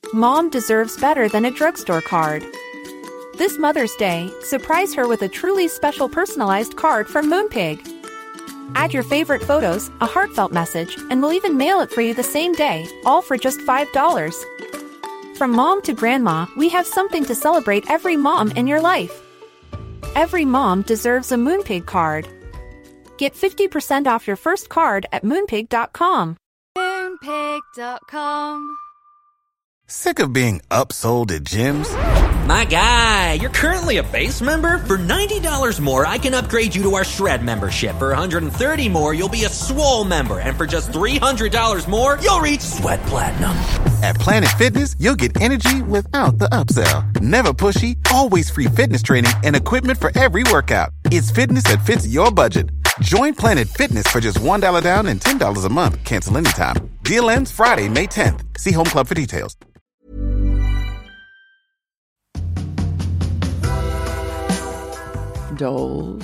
Mom deserves better than a drugstore card. This Mother's Day, surprise her with a truly special personalized card from Moonpig. Add your favorite photos, a heartfelt message, and we'll even mail it for you the same day, all for just $5. From mom to grandma, we have something to celebrate every mom in your life. Every mom deserves a Moonpig card. Get 50% off your first card at moonpig.com. Moonpig.com. Sick of being upsold at gyms? My guy, you're currently a base member? For $90 more, I can upgrade you to our Shred membership. For $130 more, you'll be a Swole member. And for just $300 more, you'll reach Sweat Platinum. At Planet Fitness, you'll get energy without the upsell. Never pushy, always free fitness training and equipment for every workout. It's fitness that fits your budget. Join Planet Fitness for just $1 down and $10 a month. Cancel anytime. Deal ends Friday, May 10th. See Home Club for details. Dolls.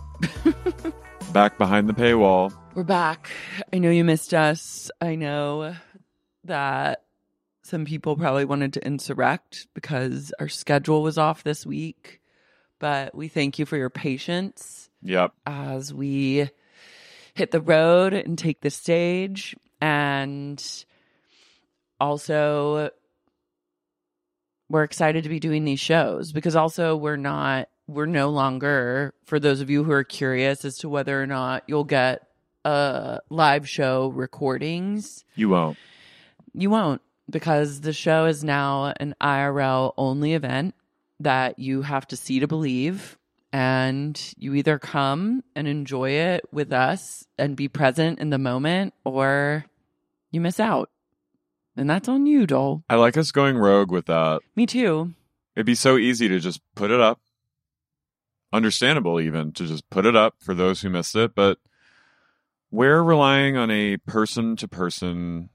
Back behind the paywall. We're back. I know you missed us. I know that some people probably wanted to insurrect because our schedule was off this week. But we thank you for your patience. Yep. As we hit the road and take the stage. And also, we're excited to be doing these shows because also we're no longer, for those of you who are curious as to whether or not you'll get live show recordings. You won't. You won't, because the show is now an IRL only event that you have to see to believe. And you either come and enjoy it with us and be present in the moment, or you miss out. And that's on you, doll. I like us going rogue with that. Me too. It'd be so easy to just put it up. Understandable even to just put it up for those who missed it. But we're relying on a person-to-person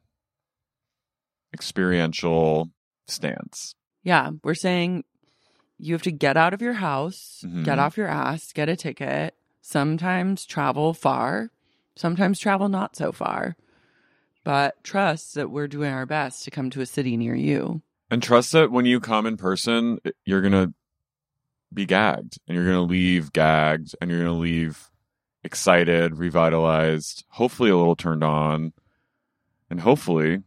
experiential stance. Yeah, we're saying you have to get out of your house, Mhm. get off your ass, get a ticket, sometimes travel far, sometimes travel not so far. But trust that we're doing our best to come to a city near you. And trust that when you come in person, you're going to be gagged. And you're going to leave gagged. And you're going to leave excited, revitalized, hopefully a little turned on. And hopefully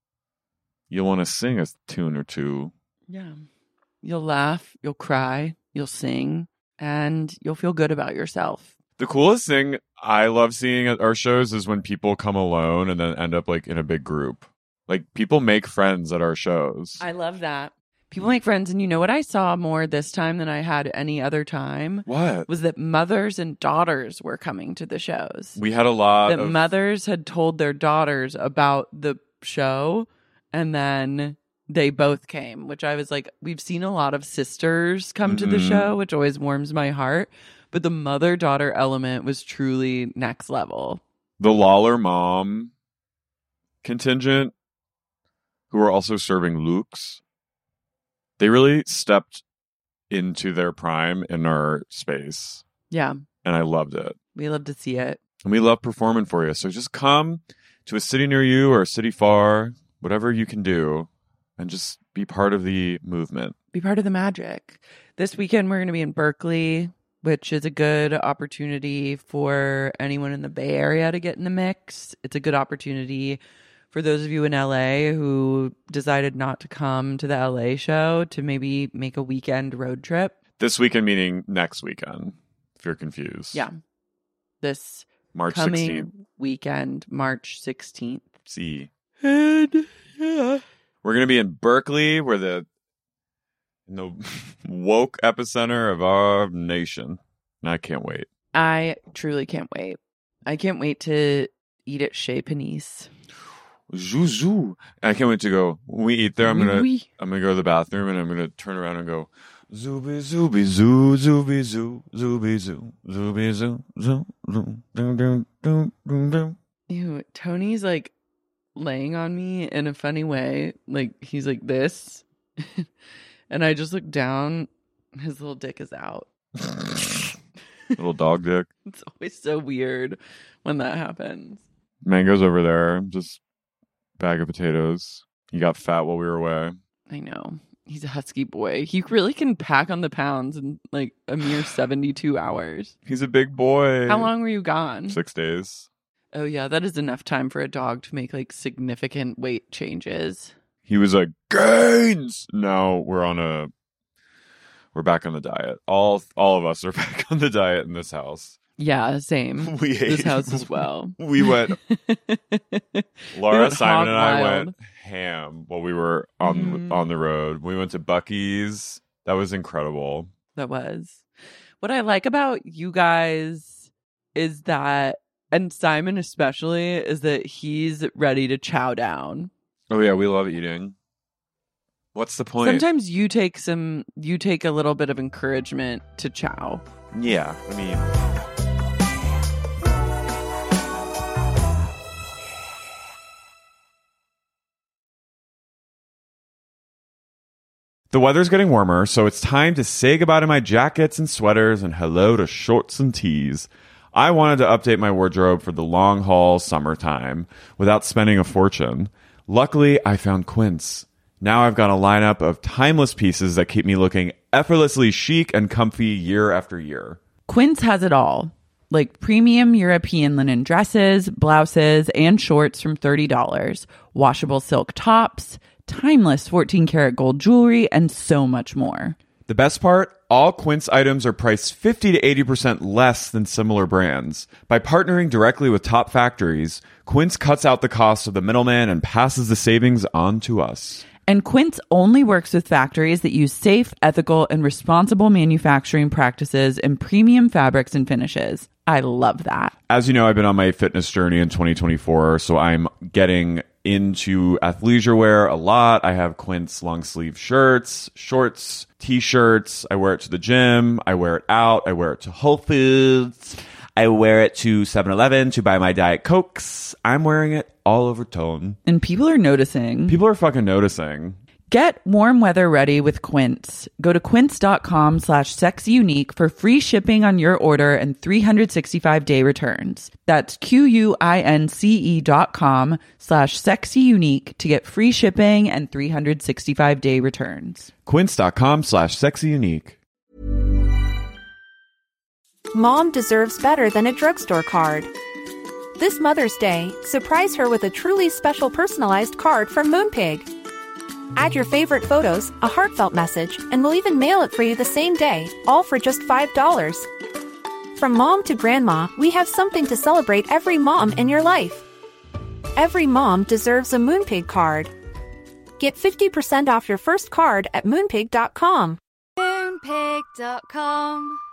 you'll want to sing a tune or two. Yeah. You'll laugh, you'll cry, you'll sing, and you'll feel good about yourself. The coolest thing I love seeing at our shows is when people come alone and then end up like in a big group. Like people make friends at our shows. I love that. People make friends, and you know what I saw more this time than I had any other time? What? Was that mothers and daughters were coming to the shows. We had a lot that of... mothers had told their daughters about the show, and then they both came, which I was like, we've seen a lot of sisters come to the show, which always warms my heart. But the mother-daughter element was truly next level. The Lawler mom contingent, who are also serving Luke's, they really stepped into their prime in our space. Yeah. And I loved it. We love to see it. And we love performing for you. So just come to a city near you or a city far, whatever you can do, and just be part of the movement. Be part of the magic. This weekend, we're going to be in Berkeley, which is a good opportunity for anyone in the Bay Area to get in the mix. It's a good opportunity for those of you in LA who decided not to come to the LA show to maybe make a weekend road trip. This weekend meaning next weekend, if you're confused. Yeah. This March coming 16th. weekend, March 16th. See. And yeah. We're going to be in Berkeley. We're in the woke epicenter of our nation. And I can't wait. I truly can't wait. I can't wait to eat at Chez Panisse. Zouzou. I can't wait to go. When we eat there, I'm gonna Oui. go to the bathroom and I'm gonna turn around and go zooby zooby zoo zooby zoo zooby zoo zooby zoo zoo dum dum dum dum dum. Ew, Tony's like laying on me in a funny way. Like he's like this. And I just look down, his little dick is out. Little dog dick. It's always so weird when that happens. Mango's over there. Just bag of potatoes. He got fat while we were away. I know. He's a husky boy. He really can pack on the pounds in like a mere 72 hours. He's a big boy. How long were you gone? 6 days. Oh, yeah. That is enough time for a dog to make like significant weight changes. He was like, gains! Now we're back on the diet. All of us are back on the diet in this house. Yeah, same. We ate. This house as well. We went. Laura, Simon, and I wild. went ham while we were on the road. We went to Buc-ee's. That was incredible. That was. What I like about you guys is that, and Simon especially, is that he's ready to chow down. Oh yeah, we love eating. What's the point? Sometimes you take a little bit of encouragement to chow. Yeah, I mean. The weather's getting warmer, so it's time to say goodbye to my jackets and sweaters and hello to shorts and tees. I wanted to update my wardrobe for the long haul summertime without spending a fortune. Luckily, I found Quince. Now I've got a lineup of timeless pieces that keep me looking effortlessly chic and comfy year after year. Quince has it all, like premium European linen dresses, blouses, and shorts from $30, washable silk tops, timeless 14-karat gold jewelry, and so much more. The best part? All Quince items are priced 50 to 80% less than similar brands. By partnering directly with top factories, Quince cuts out the cost of the middleman and passes the savings on to us. And Quince only works with factories that use safe, ethical, and responsible manufacturing practices and premium fabrics and finishes. I love that. As you know, I've been on my fitness journey in 2024, so I'm getting into athleisure wear a lot. I have Quince long sleeve shirts, shorts, t-shirts. I wear it to the gym. I wear it out. I wear it to Whole Foods. I wear it to 7-Eleven to buy my Diet Cokes. I'm wearing it all over Tone. And people are noticing. People are fucking noticing. Get warm weather ready with Quince. Go to quince.com/sexyunique for free shipping on your order and 365-day returns. That's QUINCE.com/sexyunique to get free shipping and 365-day returns. Quince.com/sexyunique. Mom deserves better than a drugstore card. This Mother's Day, surprise her with a truly special personalized card from Moonpig. Add your favorite photos, a heartfelt message, and we'll even mail it for you the same day, all for just $5. From mom to grandma, we have something to celebrate every mom in your life. Every mom deserves a Moonpig card. Get 50% off your first card at Moonpig.com. Moonpig.com